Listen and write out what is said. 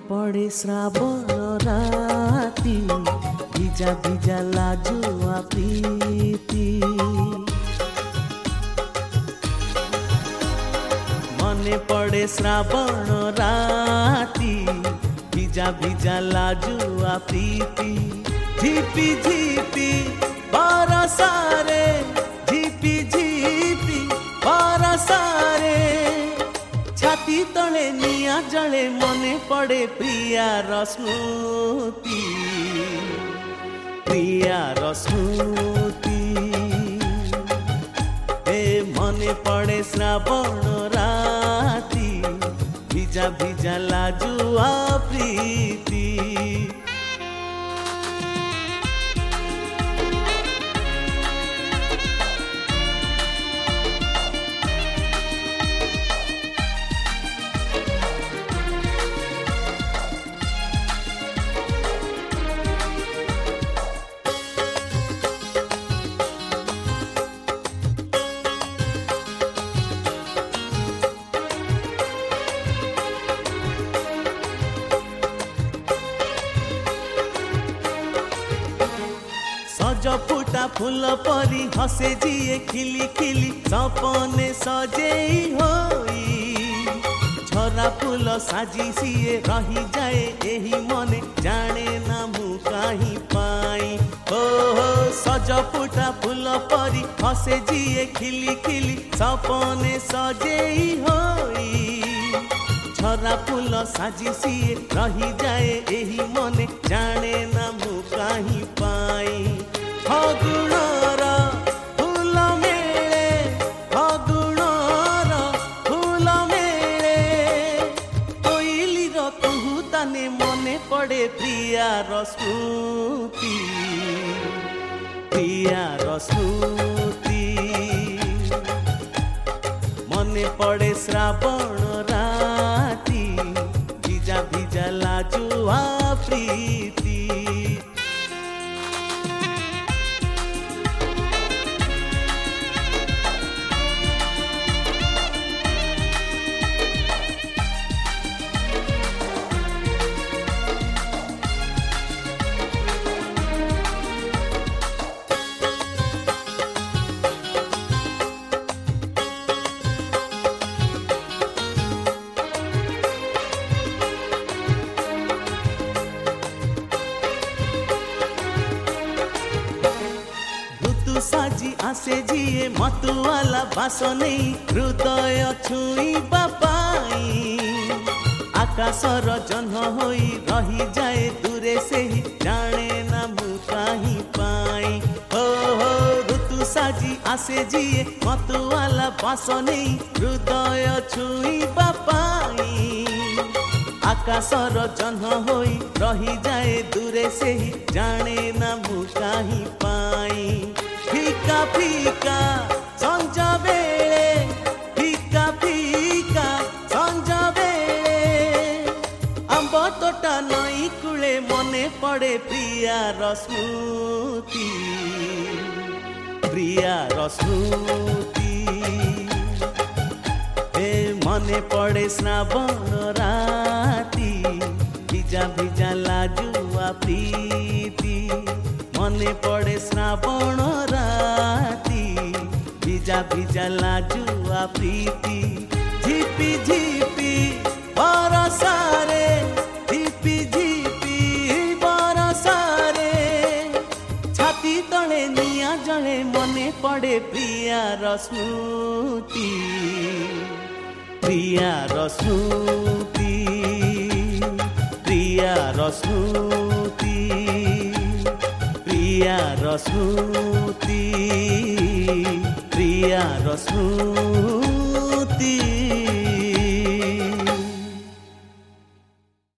पड़े श्रावण राती भिजा भिजा लाजुआ प्रीति मने पड़े श्रावण राती भिजा भिजा लाजुआ प्रीति झिपी झिपी बरसारे झिपी झिपी बरसारे छाती तले निया जले मने पड़े प्रियार स्मृति प्रियार स्मृति ए मने पड़े श्रावण राती भिजा भिजा लाजुआ प्रीति सज फुटा फूल परी हसे जिए खिली खिली सपने सजेई होई झरा फूल साजी सिए रही जाए एही मने जाने ना मु कहीं पाई हो सज फुटा फूल परी हसे जिए खिली खिली सपने सजेई होई झरा फूल साजी सिए रही जाए एही मने जाने ना मु कहीं पाई फगुणर फूल मेले फगुणर फूल मेले कोइलीर कुहुताने मने पड़े प्रियार स्मृति प्रियार स्मृति मने पड़े श्रावण राती भिजा भिजा लाजुआ प्रीति साजी आसे जिए मतुआला बासने हृदय छुई बापाई आकाशर जन्ह होई रही जाए दूरे से ही जाने ना मु कहीं पाई हो ऋतु साजी आसे जिए मतुआला बासने हृदय छुई बापाई आकाशर जन्ह होई रही जाए दूरे से ही जाने ना मु कहीं पाई फीका फीका संज बेले फीका फीका संज बेले आंब तोटा नई कूले मने पड़े प्रियार स्मृति प्रियार स्मृति ए मने पड़े श्रावण राती भिजा भिजा लाजुआ प्रीति मने पड़े श्रावण राती भिजा भिजा लाजुआ प्रीति झिपी झिपी बरसारे झिपी झिपी बरसारे छाती तले निया जले मने पड़े प्रियार स्मृति प्रियार स्मृति प्रियार स्मृति प्रियार स्मृति प्रियार स्मृति।